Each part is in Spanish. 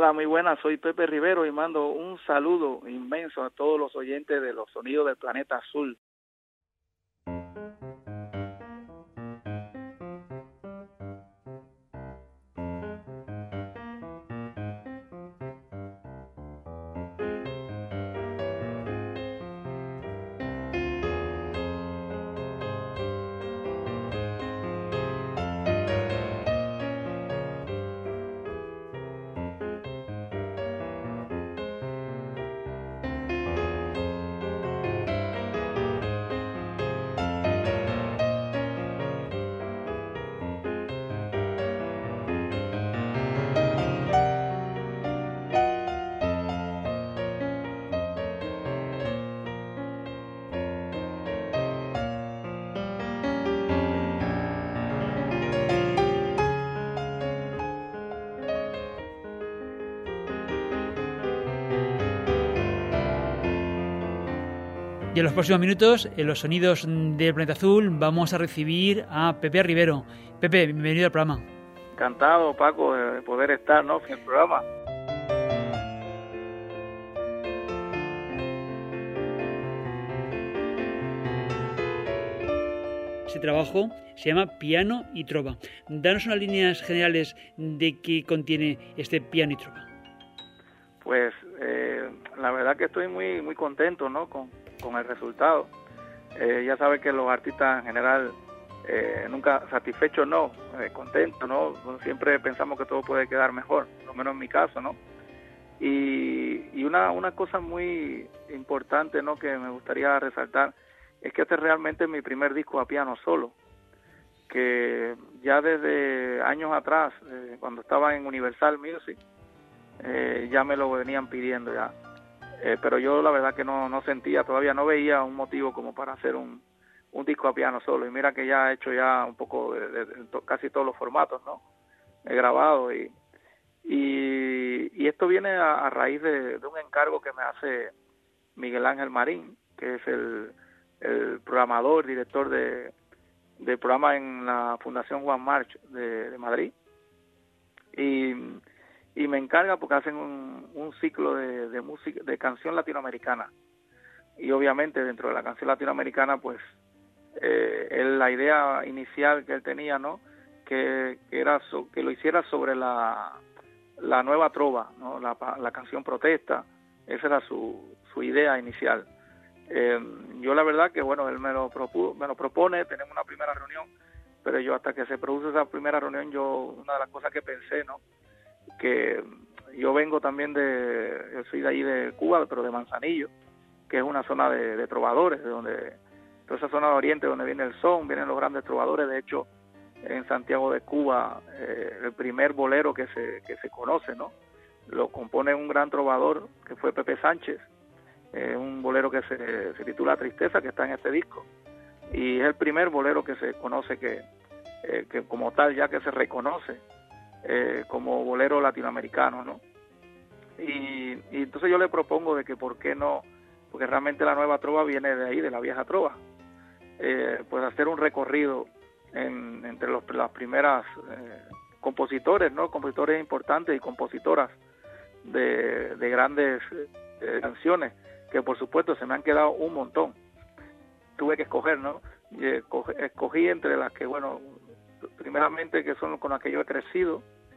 Hola, muy buenas, soy Pepe Rivero y mando un saludo inmenso a todos los oyentes de los sonidos del planeta azul. Y en los próximos minutos, en los sonidos del planeta azul, vamos a recibir a Pepe Rivero. Pepe, bienvenido al programa. Encantado, Paco, de poder estar, ¿no?, en el programa. Ese trabajo se llama Piano y Trova. Danos unas líneas generales de qué contiene este Piano y Trova. Pues la verdad que estoy muy contento, ¿no?, con el resultado. Ya sabes que los artistas en general nunca satisfechos, no, contentos, ¿no? Siempre pensamos que todo puede quedar mejor, por lo menos en mi caso, ¿no? Y una cosa muy importante, ¿no?, que me gustaría resaltar es que este es realmente mi primer disco a piano solo, que ya desde años atrás, cuando estaba en Universal Music, ya me lo venían pidiendo ya. Pero yo la verdad que no sentía, todavía no veía un motivo como para hacer un disco a piano solo. Y mira que ya he hecho ya un poco de casi todos los formatos, ¿no? He grabado y esto viene a raíz de un encargo que me hace Miguel Ángel Marín, que es el programador, director de programa en la Fundación Juan March de Madrid. Y me encarga porque hacen un ciclo de música, de canción latinoamericana, y obviamente dentro de la canción latinoamericana pues la idea inicial que él tenía, ¿no?, que era que lo hiciera sobre la nueva trova, ¿no?, la canción protesta. Esa era su idea inicial. Yo la verdad que bueno, él me lo propone, tenemos una primera reunión, pero yo hasta que se produce esa primera reunión, una de las cosas que pensé, ¿no?, que yo vengo también yo soy de ahí de Cuba, pero de Manzanillo, que es una zona de trovadores, de donde toda esa zona de Oriente donde viene el son, vienen los grandes trovadores. De hecho, en Santiago de Cuba, el primer bolero que se conoce, ¿no?, lo compone un gran trovador que fue Pepe Sánchez, un bolero que se titula Tristeza, que está en este disco, y es el primer bolero que se conoce que como tal, ya que se reconoce como bolero latinoamericano, ¿no? Y entonces yo le propongo de que por qué no, porque realmente la nueva trova viene de ahí, de la vieja trova, pues hacer un recorrido entre las primeras compositores, ¿no?, compositores importantes y compositoras de grandes canciones, que por supuesto se me han quedado un montón. Tuve que escoger, ¿no? Y escogí entre las que, bueno, primeramente que son con las que yo he crecido,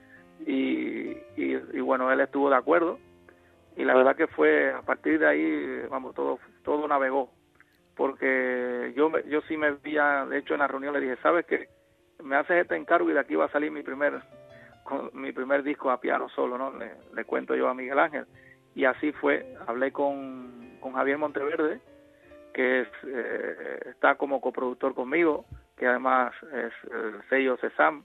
y bueno, él estuvo de acuerdo, y la verdad que fue a partir de ahí, vamos, todo navegó, porque yo sí me veía, de hecho en la reunión le dije, ¿sabes qué? Me haces este encargo y de aquí va a salir mi primer disco a piano solo, ¿no? Le cuento yo a Miguel Ángel, y así fue. Hablé con Javier Monteverde, que está como coproductor conmigo, que además es el sello Sesam,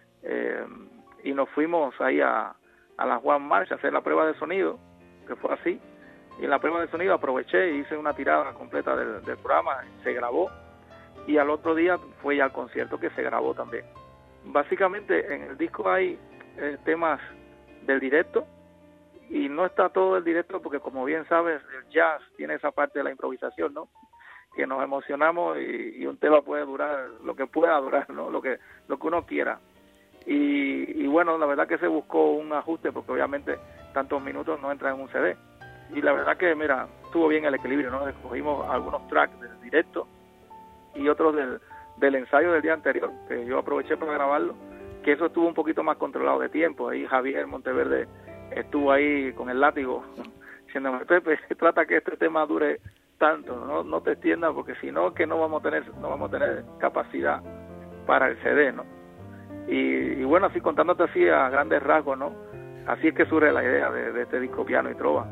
y nos fuimos ahí a la Juan March a hacer la prueba de sonido, que fue así. Y en la prueba de sonido aproveché y hice una tirada completa del programa, se grabó, y al otro día fue ya al concierto que se grabó también. Básicamente en el disco hay temas del directo, y no está todo el directo porque, como bien sabes, el jazz tiene esa parte de la improvisación, ¿no?, que nos emocionamos y un tema puede durar lo que pueda durar, ¿no?, lo que uno quiera. Y bueno, la verdad que se buscó un ajuste, porque obviamente tantos minutos no entran en un CD. Y la verdad que, mira, estuvo bien el equilibrio, ¿no? Escogimos algunos tracks del directo y otros del ensayo del día anterior, que yo aproveché para grabarlo, que eso estuvo un poquito más controlado de tiempo. Ahí Javier Monteverde estuvo ahí con el látigo diciéndome, Pepe, trata que este tema dure tanto, no te extiendas, porque si no, que no vamos a tener capacidad para el CD, ¿no? Y bueno, así contándote así a grandes rasgos, ¿no? Así es que surge la idea de este disco Piano y Trova.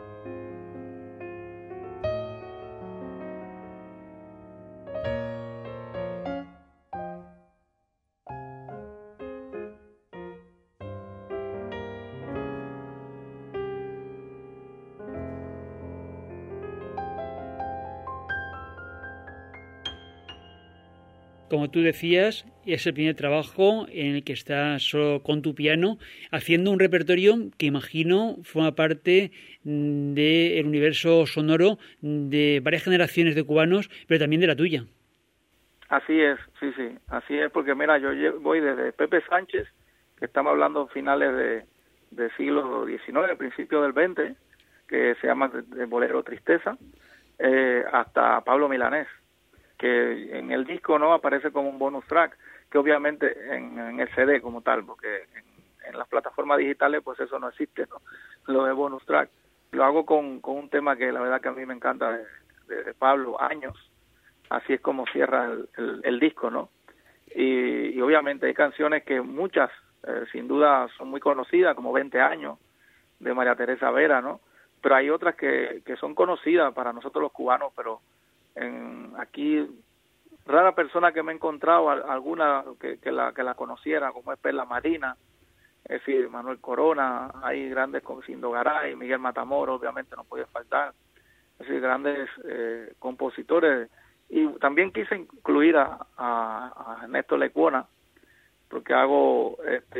Como tú decías, es el primer trabajo en el que estás solo con tu piano, haciendo un repertorio que imagino forma parte del universo sonoro de varias generaciones de cubanos, pero también de la tuya. Así es, sí, así es, porque mira, yo voy desde Pepe Sánchez, que estamos hablando finales del siglo XIX, principio del XX, que se llama el bolero Tristeza, hasta Pablo Milanés, que en el disco no aparece como un bonus track, que obviamente en el CD como tal, porque en las plataformas digitales pues eso no existe, ¿no? Lo de bonus track. Lo hago con un tema que la verdad que a mí me encanta de Pablo, Años. Así es como cierra el disco, ¿no? Y obviamente hay canciones que muchas, sin duda, son muy conocidas, como 20 años, de María Teresa Vera, ¿no? Pero hay otras que son conocidas para nosotros los cubanos, pero aquí rara persona que me he encontrado, alguna que la conociera, como es Perla Marina, es decir, Manuel Corona, hay grandes como Cindo Garay, Miguel Matamoros, obviamente no podía faltar, es decir, grandes compositores. Y también quise incluir a Ernesto Lecuona, porque hago,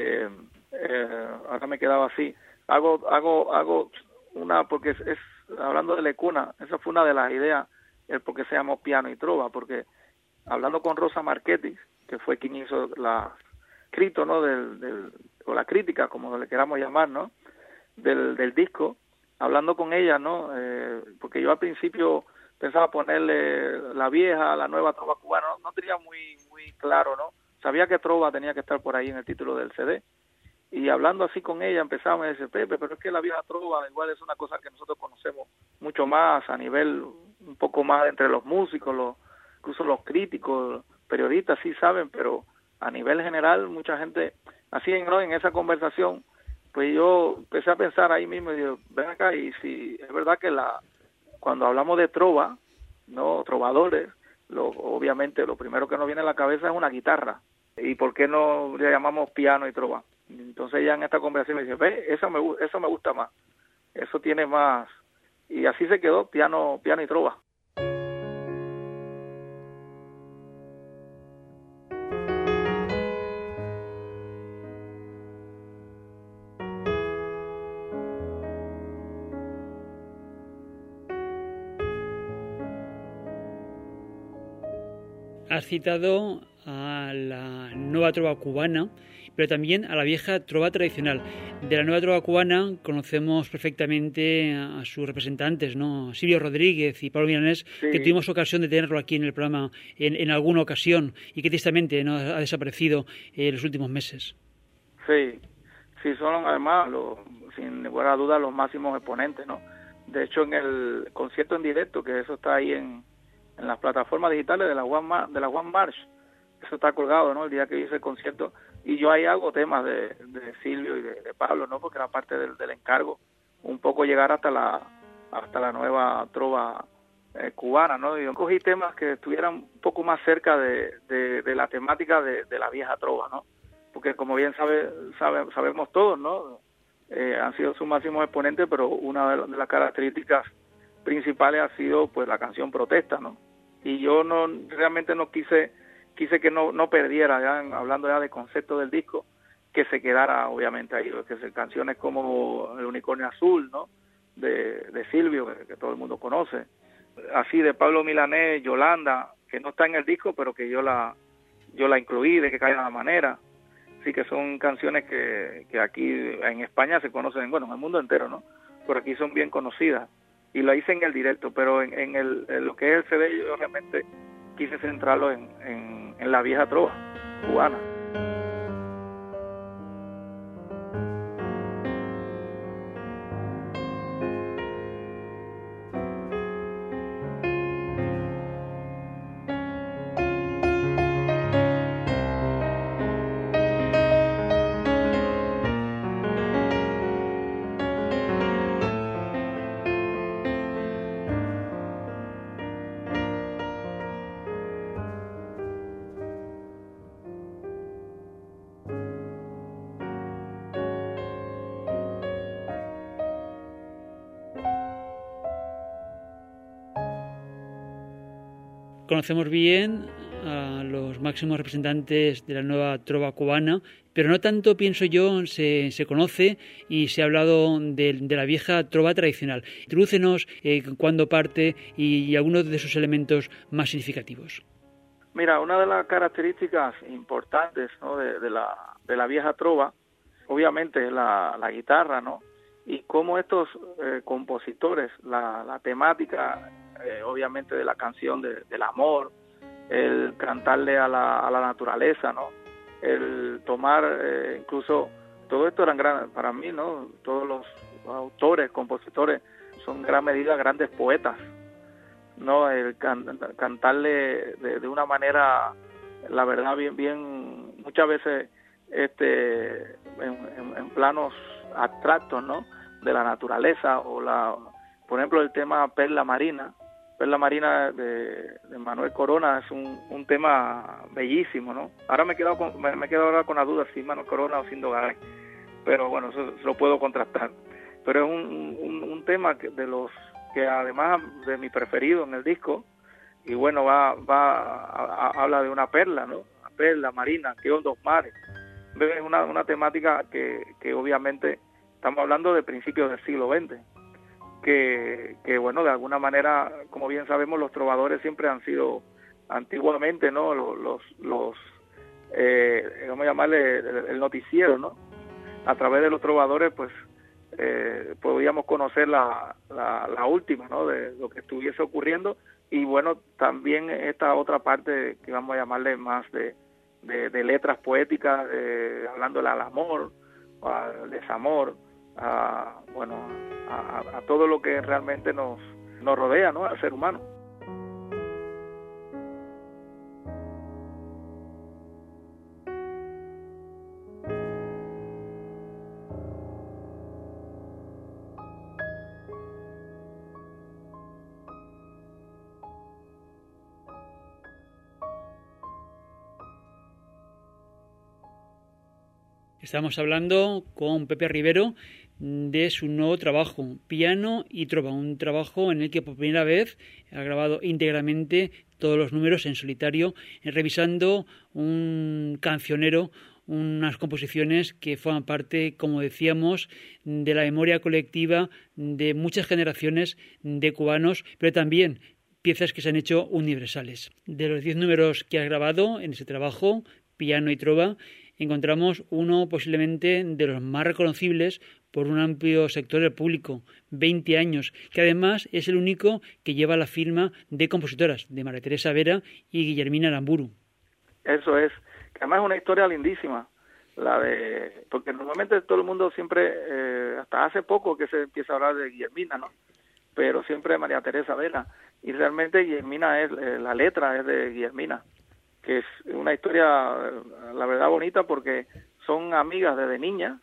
ahora me quedaba así, hago una, porque es hablando de Lecuona, esa fue una de las ideas, el por qué se llamó Piano y Trova, porque hablando con Rosa Marchetti, que fue quien hizo la escrito, ¿no? o la crítica, como le queramos llamar, ¿no? Del disco, hablando con ella, ¿no? Porque yo al principio pensaba ponerle la vieja, la nueva trova cubana, no tenía muy claro, ¿no? Sabía que trova tenía que estar por ahí en el título del CD. Y hablando así con ella empezamos a decir, Pepe, pero es que la vieja trova igual es una cosa que nosotros conocemos mucho más a nivel un poco más entre los músicos, incluso los críticos, periodistas sí saben, pero a nivel general mucha gente, así ¿no? En esa conversación, pues yo empecé a pensar ahí mismo y digo, ven acá, y si es verdad que cuando hablamos de trova, no trovadores, obviamente lo primero que nos viene a la cabeza es una guitarra, y ¿por qué no le llamamos piano y trova? Entonces ya en esta conversación me dice, ve, eso me gusta más, eso tiene más, y así se quedó, piano y trova. Has citado a la nueva trova cubana, pero también a la vieja trova tradicional. De la nueva trova cubana conocemos perfectamente a sus representantes, ¿no? Silvio Rodríguez y Pablo Milanés, sí, que tuvimos ocasión de tenerlo aquí en el programa en alguna ocasión y que tristemente no ha desaparecido en los últimos meses. Sí, son además, sin ninguna duda, los máximos exponentes, ¿no? De hecho, en el concierto en directo, que eso está ahí en las plataformas digitales de la One March, eso está colgado, ¿no? El día que hice el concierto, y yo ahí hago temas de Silvio y de Pablo, ¿no? Porque era parte del encargo, un poco llegar hasta la nueva trova cubana, ¿no? Y yo cogí temas que estuvieran un poco más cerca de la temática de la vieja trova, ¿no? Porque como bien sabemos todos, ¿no? Han sido sus máximos exponentes, pero una de las características principales ha sido pues la canción Protesta, ¿no? Y yo realmente no quise que no perdiera, hablando ya de concepto del disco, que se quedara obviamente ahí, que se canciones como El Unicornio Azul, ¿no? De Silvio, que todo el mundo conoce, así de Pablo Milanés, Yolanda, que no está en el disco, pero que yo la incluí, de que caiga la manera, sí que son canciones que aquí en España se conocen, bueno, en el mundo entero, ¿no? Por aquí son bien conocidas y lo hice en el directo, pero en lo que es el CD yo realmente quise centrarlo en la vieja trova cubana. Conocemos bien a los máximos representantes de la nueva trova cubana, pero no tanto, pienso yo, se conoce y se ha hablado de la vieja trova tradicional. Introdúcenos cuándo parte y algunos de sus elementos más significativos. Mira, una de las características importantes, ¿no?, de la vieja trova, obviamente es la guitarra, ¿no? Y cómo estos compositores, la temática, obviamente de la canción del amor, el cantarle a la naturaleza, ¿no? El tomar, incluso, todo esto eran grandes, para mí, ¿no? Todos los autores, compositores, son en gran medida grandes poetas, ¿no? El cantarle de una manera, la verdad, bien, muchas veces en planos abstractos, ¿no?, de la naturaleza, por ejemplo, el tema Perla Marina de Manuel Corona es un tema bellísimo, ¿no? Ahora me he quedado ahora con la duda si Manuel Corona o Sindo Garay, pero bueno, eso lo puedo contrastar. Pero es un tema de los que además de mi preferido en el disco, y bueno, habla de una perla, ¿no? Una perla marina, que hondos mares. Es una temática que obviamente estamos hablando de principios del siglo XX, que bueno, de alguna manera, como bien sabemos, los trovadores siempre han sido antiguamente, ¿no?, vamos a llamarle el noticiero, ¿no? A través de los trovadores, pues podíamos conocer la última, ¿no?, de lo que estuviese ocurriendo, y bueno, también esta otra parte que vamos a llamarle más de letras poéticas, hablándole al amor, al desamor, a todo lo que realmente nos rodea, ¿no?, al ser humano. Estamos hablando con Pepe Rivero de su nuevo trabajo, Piano y Trova, un trabajo en el que por primera vez ha grabado íntegramente todos los números en solitario, revisando un cancionero, unas composiciones que forman parte, como decíamos, de la memoria colectiva de muchas generaciones de cubanos, pero también piezas que se han hecho universales. De los 10 números que ha grabado en ese trabajo, Piano y Trova, encontramos uno posiblemente de los más reconocibles por un amplio sector del público, 20 años, que además es el único que lleva la firma de compositoras, de María Teresa Vera y Guillermina Aramburu. Eso es, que además es una historia lindísima, porque normalmente todo el mundo siempre, hasta hace poco que se empieza a hablar de Guillermina, ¿no?, pero siempre de María Teresa Vera, y realmente Guillermina la letra es de Guillermina, que es una historia, la verdad, bonita, porque son amigas desde niñas.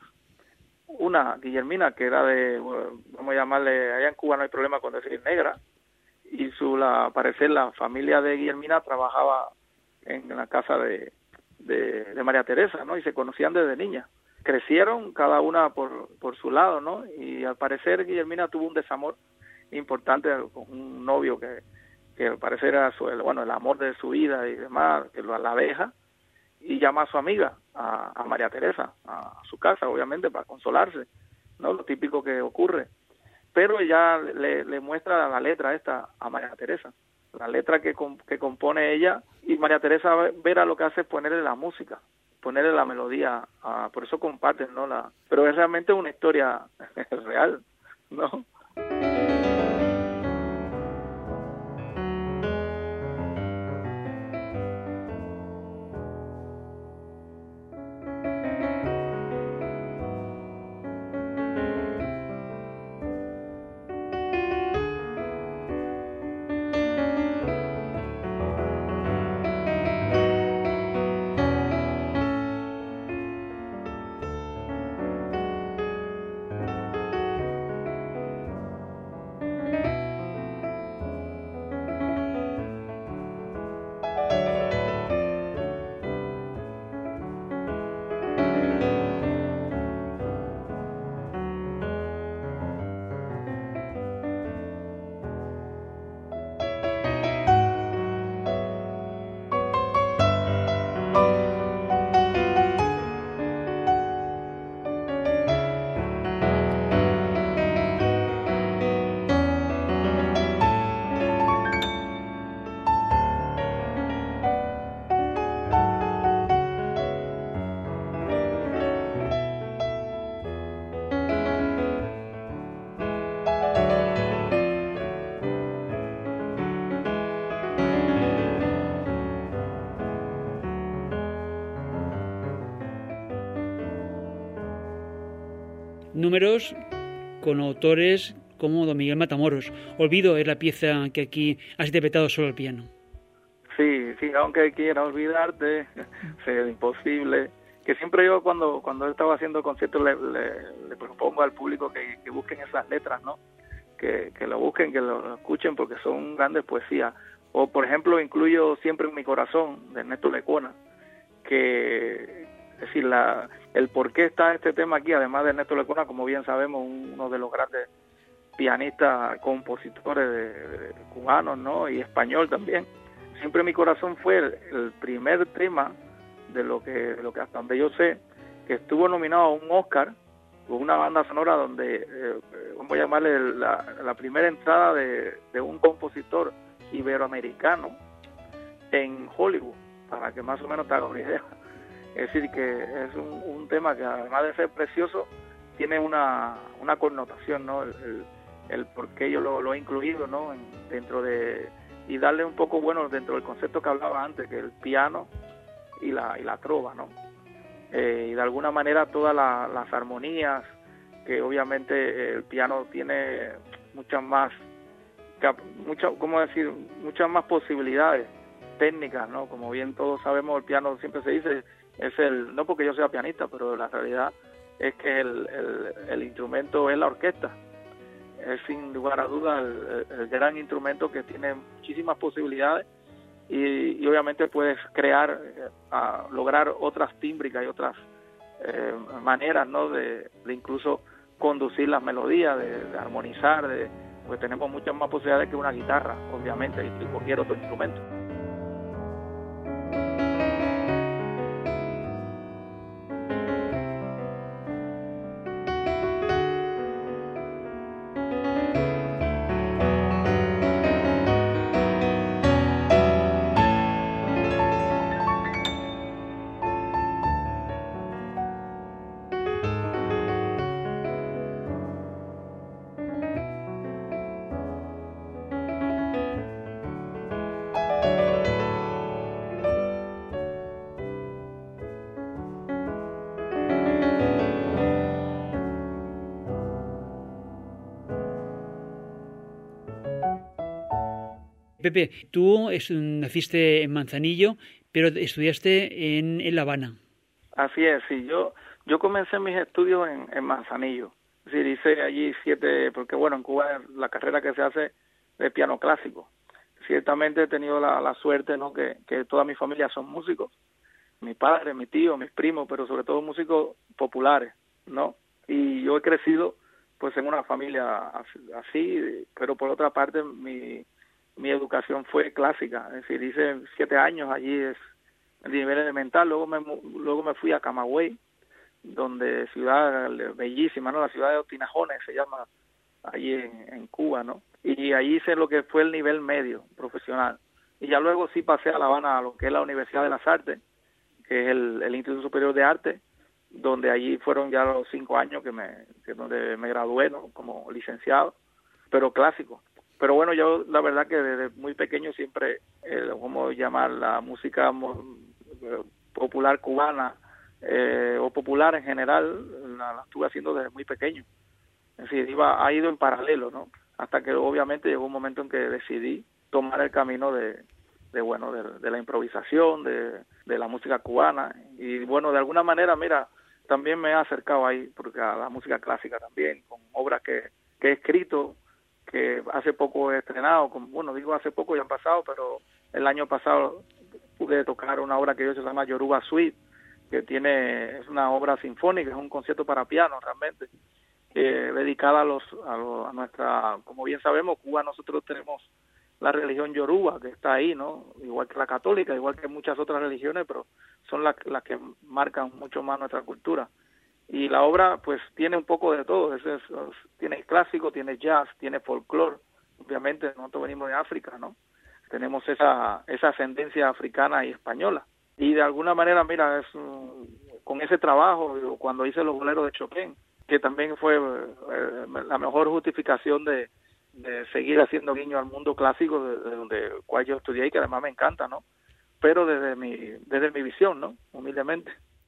Una, Guillermina, que era vamos a llamarle, allá en Cuba no hay problema con decir negra, y al parecer la familia de Guillermina trabajaba en la casa de María Teresa, ¿no?, y se conocían desde niñas. Crecieron cada una por su lado, ¿no?, y al parecer Guillermina tuvo un desamor importante con un novio que al parecer era el amor de su vida y demás, que la deja, y llama a su amiga, a María Teresa, a su casa, obviamente, para consolarse, ¿no?, lo típico que ocurre. Pero ella le muestra la letra esta a María Teresa, la letra que compone ella, y María Teresa Vera lo que hace es ponerle la música, ponerle la melodía, por eso comparten, ¿no? Pero es realmente una historia real, ¿no? Números con autores como Don Miguel Matamoros. Olvido es la pieza que aquí has interpretado solo al piano. Sí, aunque quiera olvidarte, es imposible. Que siempre yo cuando estaba haciendo conciertos le propongo al público que busquen esas letras, ¿no? Que lo busquen, que lo escuchen porque son grandes poesías. O por ejemplo incluyo Siempre en mi corazón de Ernesto Lecuona, que es decir, el por qué está este tema aquí, además de Ernesto Lecuona, como bien sabemos, uno de los grandes pianistas, compositores cubanos, ¿no? Y español también. Siempre en mi corazón fue el primer tema de lo que hasta donde yo sé, que estuvo nominado a un Oscar con una banda sonora donde, vamos a llamarle la primera entrada de un compositor iberoamericano en Hollywood, para que más o menos te haga una idea. Es decir, que es un tema que además de ser precioso, tiene una connotación, ¿no? El por qué yo lo he incluido, ¿no? Dentro de... y darle un poco, bueno, dentro del concepto que hablaba antes, que el piano y la trova, ¿no? Y de alguna manera todas las armonías, que obviamente el piano tiene muchas más posibilidades técnicas, ¿no? Como bien todos sabemos, el piano siempre se dice, no porque yo sea pianista, pero la realidad es que el instrumento es la orquesta. Es sin lugar a dudas el gran instrumento que tiene muchísimas posibilidades y obviamente puedes crear, lograr otras tímbricas y otras maneras, ¿no? de incluso conducir las melodías, de armonizar, pues tenemos muchas más posibilidades que una guitarra, obviamente, y cualquier otro instrumento. Pepe, tú naciste en Manzanillo, pero estudiaste en La Habana. Así es, sí. Yo comencé mis estudios en Manzanillo. Es decir, hice allí 7, porque bueno, en Cuba la carrera que se hace es piano clásico. Ciertamente he tenido la suerte, ¿no? Que toda mi familia son músicos. Mi padre, mi tío, mis primos, pero sobre todo músicos populares, ¿no? Y yo he crecido pues en una familia así, pero por otra parte mi educación fue clásica, es decir, hice 7 años allí de nivel elemental, luego me fui a Camagüey, donde ciudad bellísima, ¿no? La ciudad de Otinajones se llama allí en Cuba, ¿no? Y allí hice lo que fue el nivel medio profesional. Y ya luego sí pasé a La Habana, a lo que es la Universidad de las Artes, que es el Instituto Superior de Arte, donde allí fueron ya los 5 años donde me gradué, ¿no? Como licenciado, pero clásico. Pero bueno, yo la verdad que desde muy pequeño siempre, ¿cómo llamar? La música popular cubana o popular en general, la estuve haciendo desde muy pequeño. Es decir, ha ido en paralelo, ¿no? Hasta que obviamente llegó un momento en que decidí tomar el camino de la improvisación, de la música cubana. Y bueno, de alguna manera, mira, también me he acercado ahí, porque a la música clásica también, con obras que he escrito, que hace poco he estrenado, digo hace poco, ya han pasado, pero el año pasado pude tocar una obra que se llama Yoruba Suite, que es una obra sinfónica, es un concierto para piano realmente, dedicada a nuestra, como bien sabemos, Cuba, nosotros tenemos la religión yoruba que está ahí, ¿no? Igual que la católica, igual que muchas otras religiones, pero son las que marcan mucho más nuestra cultura. Y la obra pues tiene un poco de todo, tiene clásico, tiene jazz, tiene folclore. Obviamente nosotros venimos de África, ¿no? Tenemos esa ascendencia africana y española. Y de alguna manera, mira, con ese trabajo, cuando hice los boleros de Chopin, que también fue la mejor justificación de seguir haciendo guiño al mundo clásico de cual yo estudié y que además me encanta, ¿no? Pero desde mi visión, ¿no? Humildemente.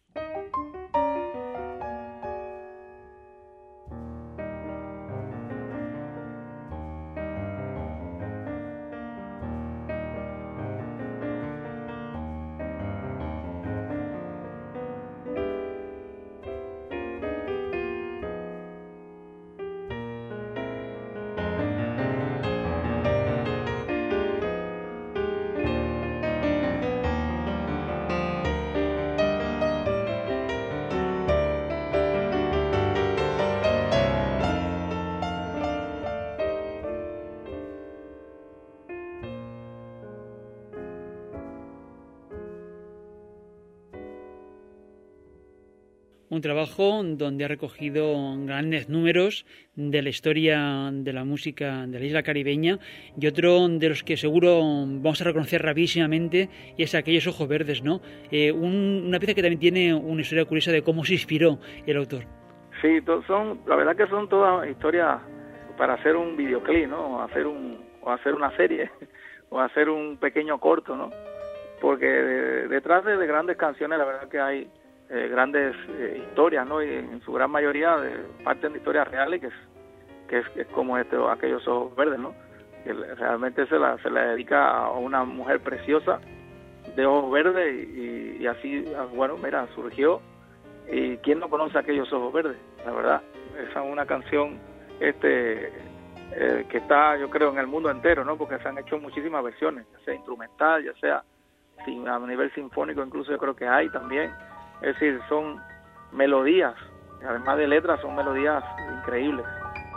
Un trabajo donde ha recogido grandes números de la historia de la música de la isla caribeña, y otro de los que seguro vamos a reconocer rapidísimamente y es Aquellos ojos verdes, ¿no? Una pieza que también tiene una historia curiosa de cómo se inspiró el autor. Sí, la verdad que son todas historias para hacer un videoclip, ¿no? O hacer una serie o hacer un pequeño corto, ¿no? Porque detrás de grandes canciones la verdad que hay grandes historias, ¿no? Y en su gran mayoría parten de historias reales, que es como Aquellos ojos verdes, ¿no? Que realmente se la dedica a una mujer preciosa de ojos verdes y así, bueno, mira, surgió. Y quién no conoce Aquellos ojos verdes, la verdad. Esa es una canción que está, yo creo, en el mundo entero, ¿no? Porque se han hecho muchísimas versiones, ya sea instrumental, ya sea a nivel sinfónico, incluso yo creo que hay también. Es decir, son melodías, además de letras, son melodías increíbles.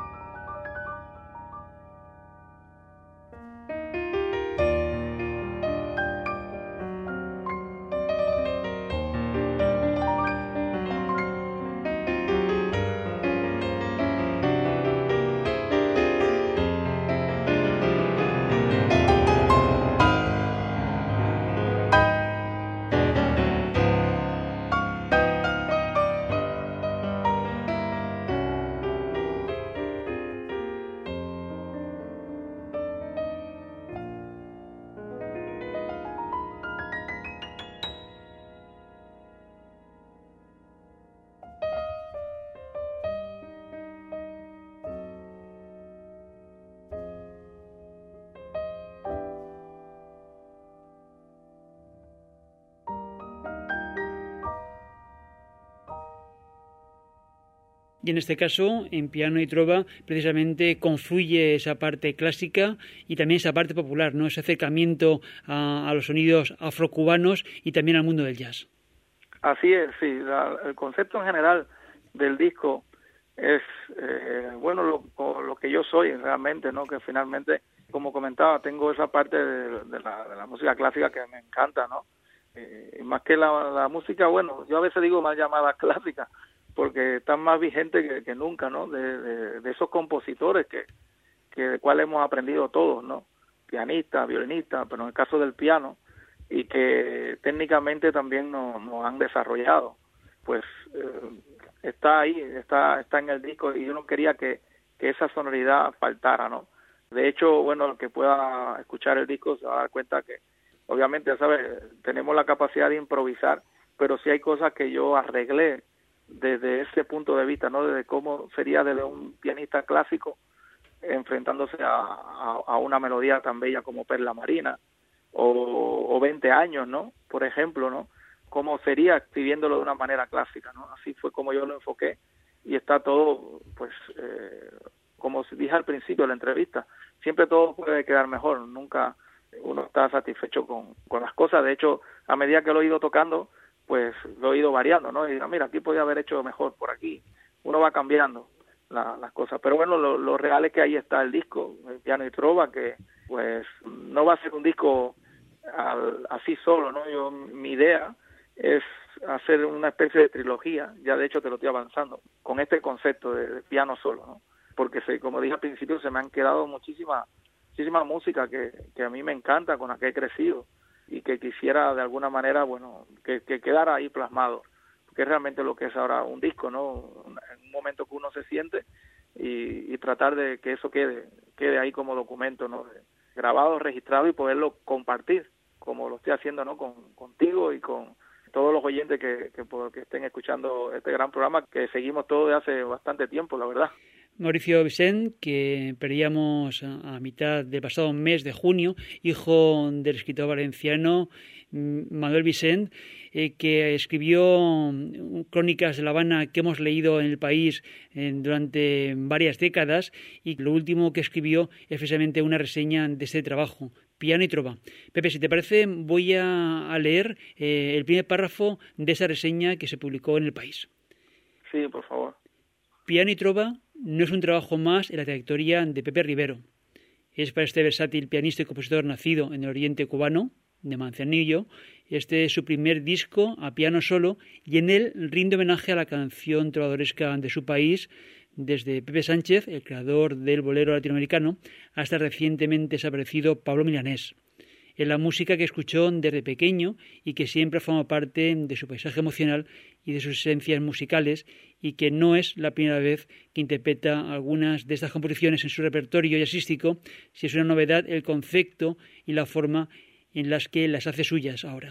Y en este caso, en piano y trova, precisamente confluye esa parte clásica y también esa parte popular, ¿no? Ese acercamiento a los sonidos afrocubanos y también al mundo del jazz. Así es, sí. El concepto en general del disco es, lo que yo soy realmente, ¿no? Que finalmente, como comentaba, tengo esa parte de la música clásica que me encanta, ¿no? Más que la música, bueno, yo a veces digo más llamada clásica, porque están más vigentes que nunca, ¿no? De esos compositores que de cuales hemos aprendido todos, ¿no? Pianistas, violinistas, pero en el caso del piano, y que técnicamente también nos han desarrollado. Pues está ahí, está en el disco, y yo no quería que esa sonoridad faltara, ¿no? De hecho, bueno, el que pueda escuchar el disco se va a dar cuenta que, obviamente, ¿sabes?, tenemos la capacidad de improvisar, pero sí hay cosas que yo arreglé desde ese punto de vista, ¿no? Desde cómo sería desde un pianista clásico enfrentándose a una melodía tan bella como Perla Marina, o 20 años, ¿no? Por ejemplo, ¿no? Cómo sería escribiéndolo de una manera clásica, ¿no? Así fue como yo lo enfoqué, y está todo, pues, como dije al principio de la entrevista, siempre todo puede quedar mejor, nunca uno está satisfecho con las cosas. De hecho, a medida que lo he ido tocando, pues lo he ido variando, ¿no? Y digo, mira, aquí podía haber hecho mejor por aquí. Uno va cambiando las cosas. Pero bueno, lo real es que ahí está el disco, el Piano y Trova, que pues no va a ser un disco así solo, ¿no? Mi idea es hacer una especie de trilogía, ya de hecho te lo estoy avanzando, con este concepto de piano solo, ¿no? Porque como dije al principio, se me han quedado muchísima música que a mí me encanta, con la que he crecido, y que quisiera de alguna manera, bueno, que quedara ahí plasmado, que es realmente lo que es ahora un disco, ¿no? En un momento que uno se siente, y tratar de que eso quede ahí como documento, ¿no? Grabado, registrado, y poderlo compartir, como lo estoy haciendo, ¿no? Contigo y con todos los oyentes que estén escuchando este gran programa que seguimos todo de hace bastante tiempo, la verdad. Mauricio Vicent, que perdíamos a mitad del pasado mes de junio, hijo del escritor valenciano Manuel Vicent, que escribió Crónicas de La Habana, que hemos leído en El País durante varias décadas, y lo último que escribió es precisamente una reseña de este trabajo, Piano y Trova. Pepe, si te parece, voy a leer el primer párrafo de esa reseña que se publicó en El País. Sí, por favor. Piano y Trova no es un trabajo más en la trayectoria de Pepe Rivero. Es para este versátil pianista y compositor nacido en el oriente cubano, de Manzanillo, este es su primer disco a piano solo, y en él rinde homenaje a la canción trovadoresca de su país, desde Pepe Sánchez, el creador del bolero latinoamericano, hasta el recientemente desaparecido Pablo Milanés. Es la música que escuchó desde pequeño y que siempre forma parte de su paisaje emocional y de sus esencias musicales, y que no es la primera vez que interpreta algunas de estas composiciones en su repertorio jazzístico, si es una novedad el concepto y la forma en las que las hace suyas ahora.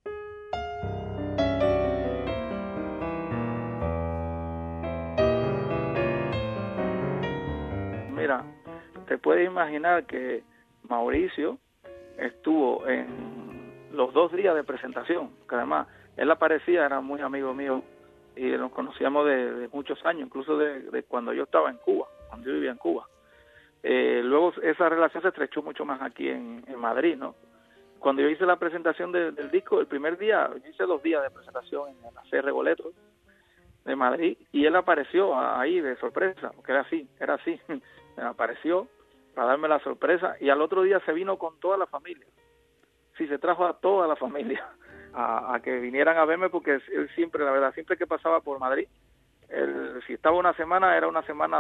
Mira, te puedes imaginar que Mauricio estuvo en los 2 días de presentación, que además él aparecía, era muy amigo mío, y nos conocíamos de muchos años, incluso de cuando yo estaba en Cuba, cuando yo vivía en Cuba. Luego esa relación se estrechó mucho más aquí en Madrid, ¿no? Cuando yo hice la presentación del disco, el primer día, yo hice 2 días de presentación en la CR Boletos de Madrid, y él apareció ahí de sorpresa, porque era así, apareció para darme la sorpresa, y al otro día se vino con toda la familia. Sí, se trajo a toda la familia a que vinieran a verme, porque él siempre, la verdad, siempre que pasaba por Madrid, si estaba una semana, era una semana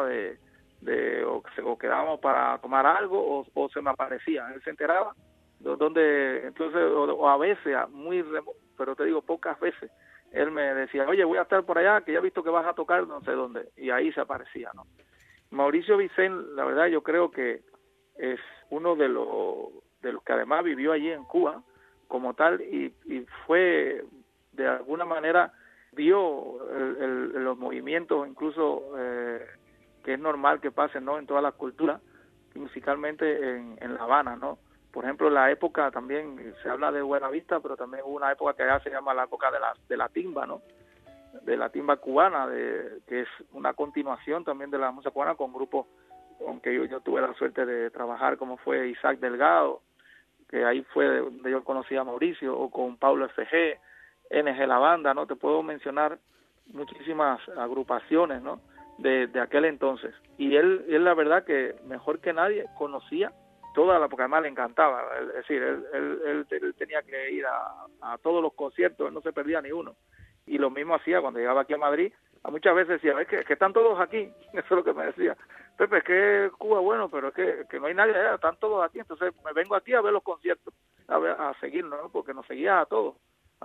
o quedábamos para tomar algo, o se me aparecía, él se enteraba donde, entonces, o a veces, pero te digo, pocas veces, él me decía, oye, voy a estar por allá, que ya he visto que vas a tocar no sé dónde, y ahí se aparecía, ¿no? Mauricio Vicent, la verdad, yo creo que es uno de los que además vivió allí en Cuba como tal, y fue, de alguna manera, vio los movimientos, incluso que es normal que pasen, ¿no?, en todas las culturas, musicalmente en La Habana, ¿no? Por ejemplo, la época también, se habla de Buenavista, pero también hubo una época que allá se llama la época de la timba, ¿no? De la timba cubana, que es una continuación también de la música cubana, con grupos, aunque yo tuve la suerte de trabajar, como fue Isaac Delgado, que ahí fue donde yo conocí a Mauricio, o con Pablo FG, NG La Banda, ¿no? Te puedo mencionar muchísimas agrupaciones, ¿no?, de aquel entonces. Y él la verdad que mejor que nadie conocía toda la, porque además le encantaba, es decir, él tenía que ir a todos los conciertos, él no se perdía ni uno, y lo mismo hacía cuando llegaba aquí a Madrid. A muchas veces decía, es que están todos aquí, eso es lo que me decía, Pepe, es que Cuba, bueno, pero es que no hay nadie allá, están todos aquí, entonces me vengo aquí a ver los conciertos, a seguirnos, ¿no? Porque nos seguía a todos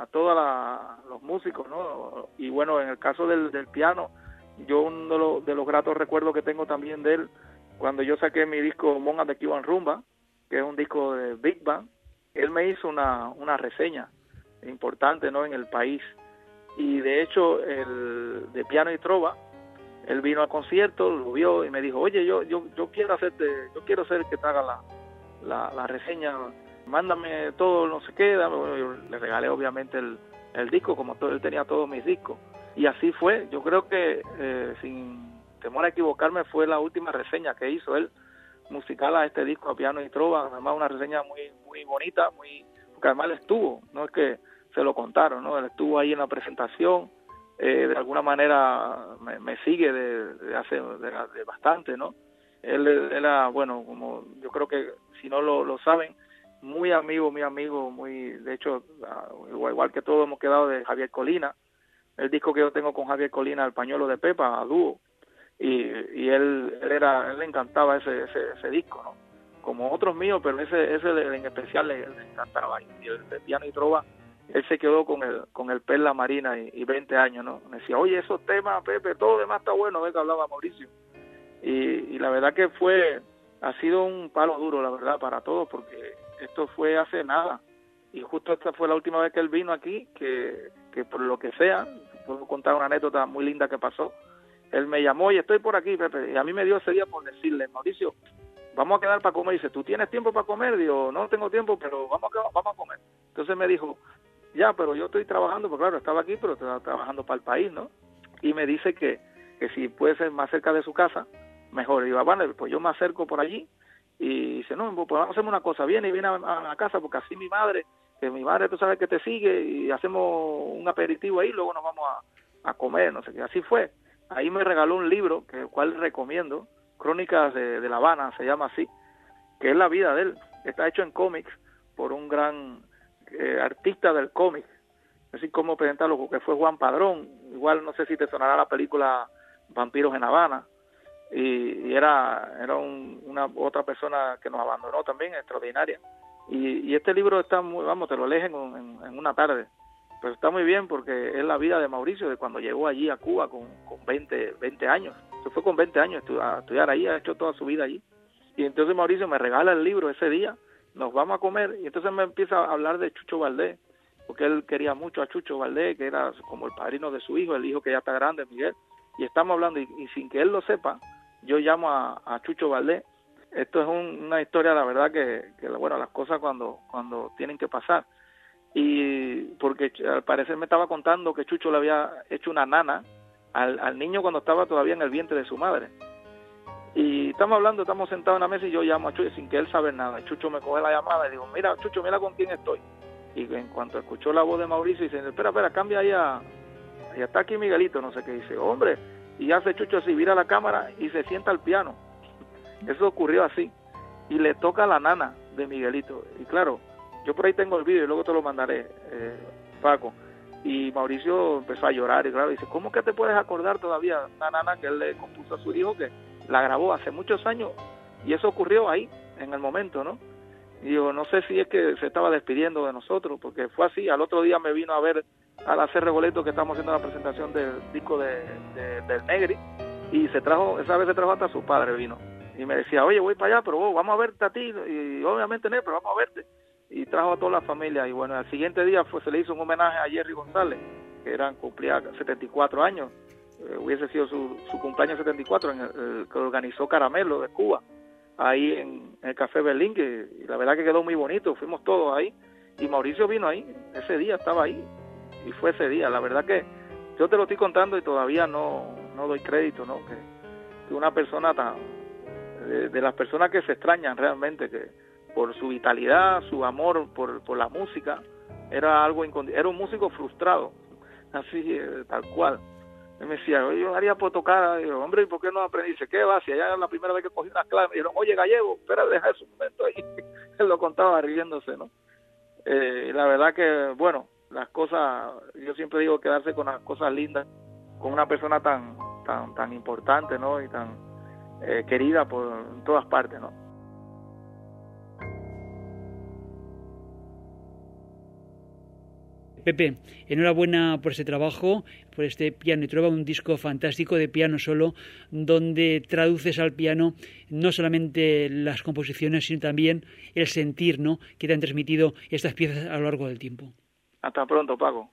los músicos, ¿no? Y bueno, en el caso del piano, yo uno de los gratos recuerdos que tengo también de él, cuando yo saqué mi disco Monk and the Cuban Rumba, que es un disco de Big Band, él me hizo una reseña importante, ¿no? En el país. Y de hecho, el de piano y trova, él vino al concierto, lo vio y me dijo, oye, yo quiero ser el que te haga la reseña, mándame todo, no sé qué. Yo le regalé obviamente el disco, como él tenía todos mis discos. Y así fue. Yo creo que, sin temor a equivocarme, fue la última reseña que hizo él, musical, a este disco, a piano y trova. Además, una reseña muy, muy bonita, porque además él estuvo, no es que se lo contaron, ¿no? Él estuvo ahí en la presentación. De alguna manera me sigue de hace bastante, ¿no? Él era, bueno, como yo creo que si no lo saben, muy amigo, de hecho, igual que todos hemos quedado de Javier Colina, el disco que yo tengo con Javier Colina, El Pañuelo de Pepa, a dúo, y él le encantaba ese disco, ¿no? Como otros míos, pero ese en especial le encantaba, y el de piano y trova, él se quedó con el Perla Marina y 20 años, ¿no? Me decía, oye, esos temas, Pepe, todo lo demás está bueno, ve que hablaba Mauricio. Y la verdad que ha sido un palo duro, la verdad, para todos, porque esto fue hace nada. Y justo esta fue la última vez que él vino aquí, que por lo que sea, puedo contar una anécdota muy linda que pasó. Él me llamó y estoy por aquí, Pepe, y a mí me dio ese día por decirle, Mauricio, vamos a quedar para comer. Y dice, ¿tú tienes tiempo para comer? Digo, no tengo tiempo, pero vamos a comer. Entonces me dijo, ya, pero yo estoy trabajando, pues claro, estaba aquí, pero estaba trabajando para el país, ¿no? Y me dice que si puede ser más cerca de su casa, mejor. Y digo, vale, pues yo me acerco por allí. Y dice, no, pues vamos a hacer una cosa, viene a la casa, porque así mi madre tú sabes que te sigue, y hacemos un aperitivo ahí, luego nos vamos a comer, no sé qué. Así fue. Ahí me regaló un libro, el cual recomiendo, Crónicas de La Habana, se llama así, que es la vida de él. Está hecho en cómics por un gran artista del cómic, así como presentarlo, que fue Juan Padrón. Igual no sé si te sonará la película Vampiros en Habana, y era una otra persona que nos abandonó también, extraordinaria. Y este libro está muy, vamos, te lo lees en una tarde, pero está muy bien porque es la vida de Mauricio, de cuando llegó allí a Cuba con 20 años. Se fue con 20 años a estudiar ahí, ha hecho toda su vida allí. Y entonces Mauricio me regala el libro ese día, nos vamos a comer, y entonces me empieza a hablar de Chucho Valdés, porque él quería mucho a Chucho Valdés, que era como el padrino de su hijo, el hijo que ya está grande, Miguel, y estamos hablando, y sin que él lo sepa, yo llamo a Chucho Valdés. Esto es una historia, la verdad, que bueno, las cosas cuando tienen que pasar. Y porque al parecer me estaba contando que Chucho le había hecho una nana al niño cuando estaba todavía en el vientre de su madre. Y estamos sentados en la mesa, y yo llamo a Chucho sin que él sabe nada. Y Chucho me coge la llamada y digo, mira, Chucho, mira con quién estoy. Y en cuanto escuchó la voz de Mauricio, dice, espera, cambia ahí y está aquí Miguelito, no sé qué. Dice, hombre, y hace Chucho así, vira la cámara y se sienta al piano. Eso ocurrió así. Y le toca la nana de Miguelito. Y claro, yo por ahí tengo el vídeo y luego te lo mandaré, Paco. Y Mauricio empezó a llorar, y claro, dice, ¿cómo que te puedes acordar todavía una nana que él le compuso a su hijo, que la grabó hace muchos años? Y eso ocurrió ahí, en el momento, ¿no? Y digo, no sé si es que se estaba despidiendo de nosotros, porque fue así. Al otro día me vino a ver al hacer Regoleto, que estamos haciendo la presentación del disco del Negri, y esa vez se trajo hasta su padre, vino. Y me decía, oye, voy para allá, pero vamos a verte a ti. Y obviamente, pero vamos a verte. Y trajo a toda la familia. Y bueno, al siguiente día se le hizo un homenaje a Jerry González, que cumplía 74 años. Hubiese sido su cumpleaños 74, que organizó Caramelo de Cuba, ahí en el Café Berlín, y la verdad que quedó muy bonito. Fuimos todos ahí. Y Mauricio vino ahí, ese día estaba ahí. Y fue ese día. La verdad que yo te lo estoy contando y todavía no doy crédito, ¿no? Que una persona de las personas que se extrañan realmente, que por su vitalidad, su amor por la música, era un músico frustrado, así, tal cual. Él me decía, oye, yo haría por tocar. Y digo, hombre, ¿y por qué no aprendí? Dice, ¿qué va? Si allá era la primera vez que cogí una clase, me dijeron, oye, Gallego, espera, deja eso un momento ahí. Él lo contaba riéndose, ¿no? Y la verdad que, bueno, las cosas, yo siempre digo, quedarse con las cosas lindas, con una persona tan importante, ¿no? Y tan querida por en todas partes, ¿no? Pepe, enhorabuena por ese trabajo, por este Piano y Trova, un disco fantástico de piano solo, donde traduces al piano no solamente las composiciones, sino también el sentir, ¿no?, que te han transmitido estas piezas a lo largo del tiempo. Hasta pronto, Paco.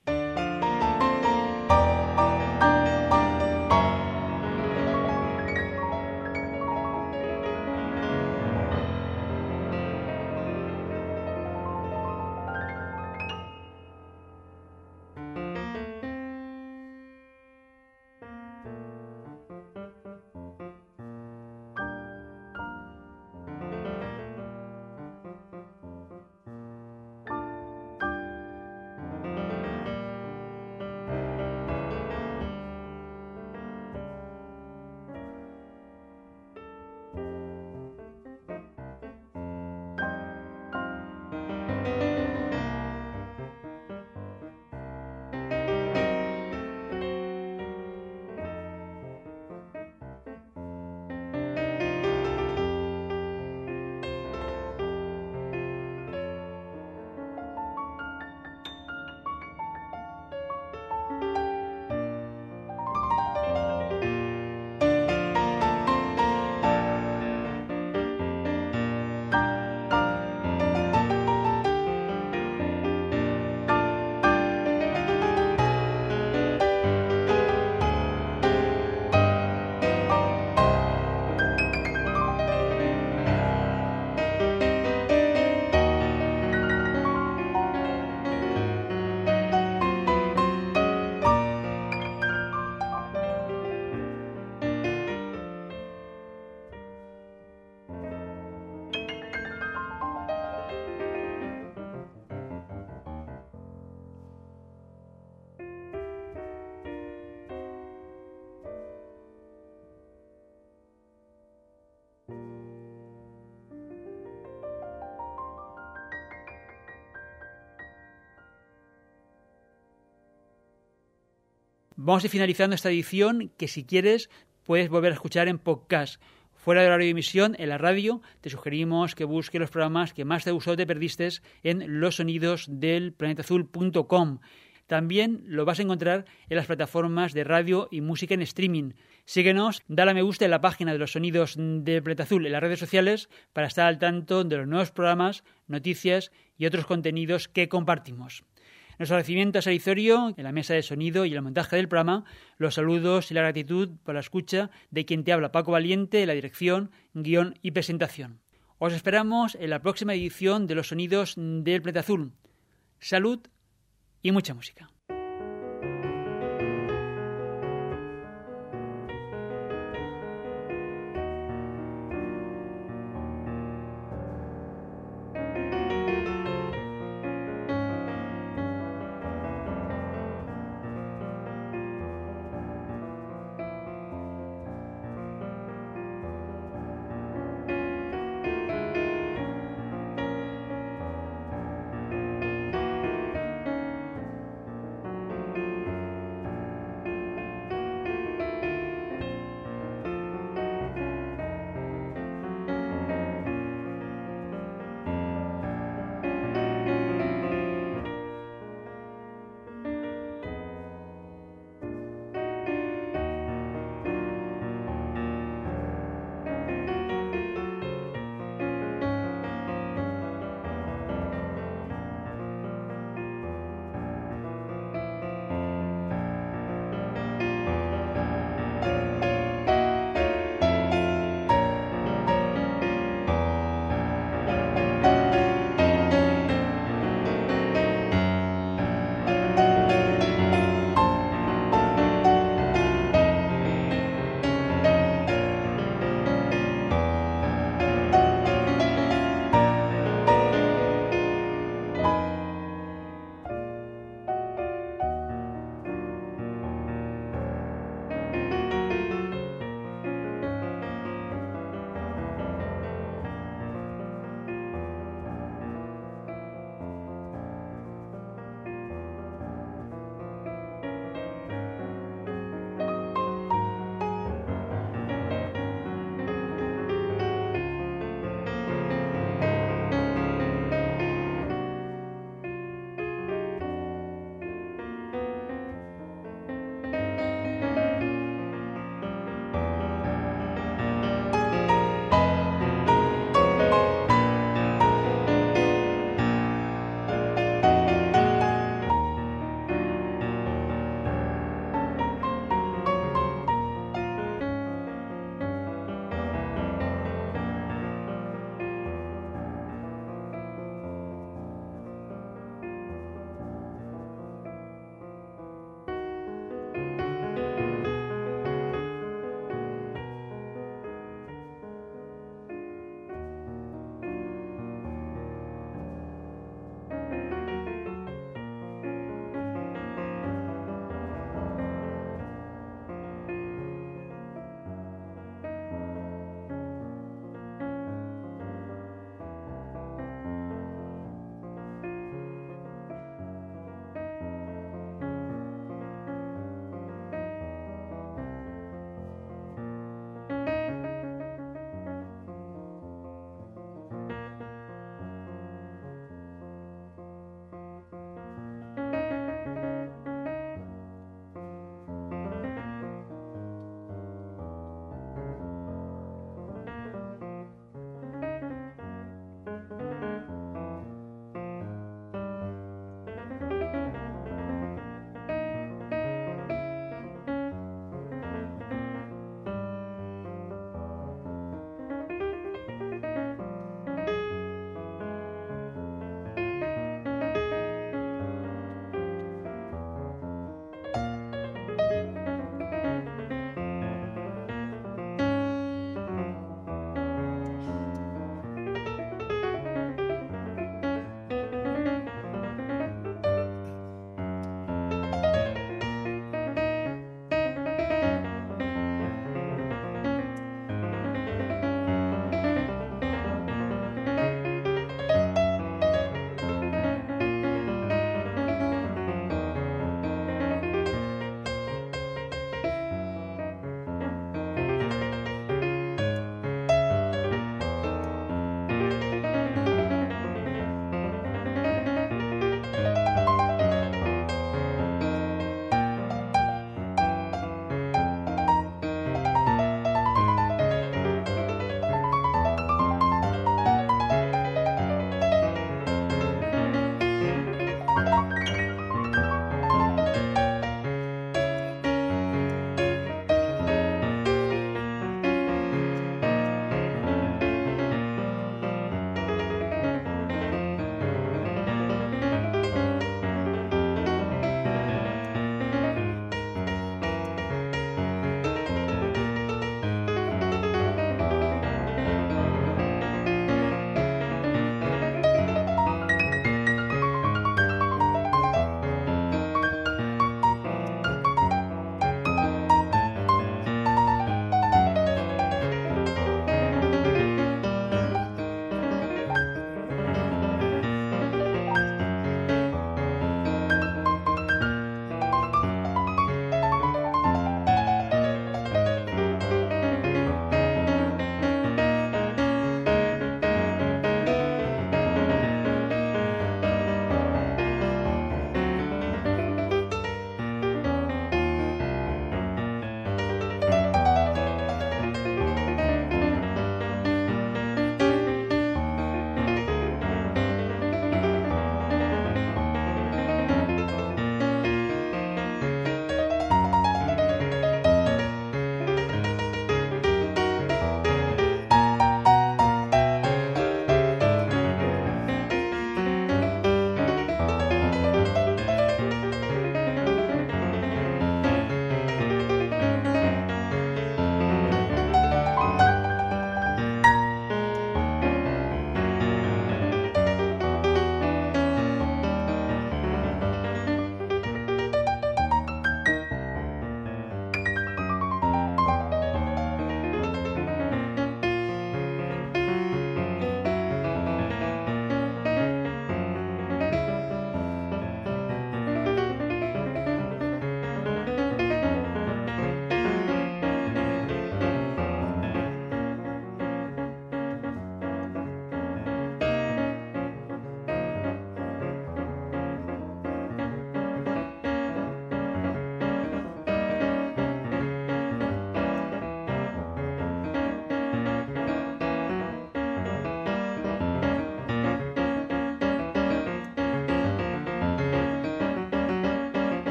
Vamos a ir finalizando esta edición, que si quieres puedes volver a escuchar en podcast. Fuera del horario de emisión, en la radio, te sugerimos que busques los programas que más te gustó o te perdiste en losonidosdelplanetazul.com. También lo vas a encontrar en las plataformas de radio y música en streaming. Síguenos, dale a me gusta en la página de Los Sonidos del Planeta Azul en las redes sociales para estar al tanto de los nuevos programas, noticias y otros contenidos que compartimos. Nuestro agradecimiento a Sarizorio en la mesa de sonido y el montaje del programa, los saludos y la gratitud por la escucha de quien te habla, Paco Valiente, en la dirección, guión y presentación. Os esperamos en la próxima edición de Los Sonidos del Planeta Azul. Salud y mucha música.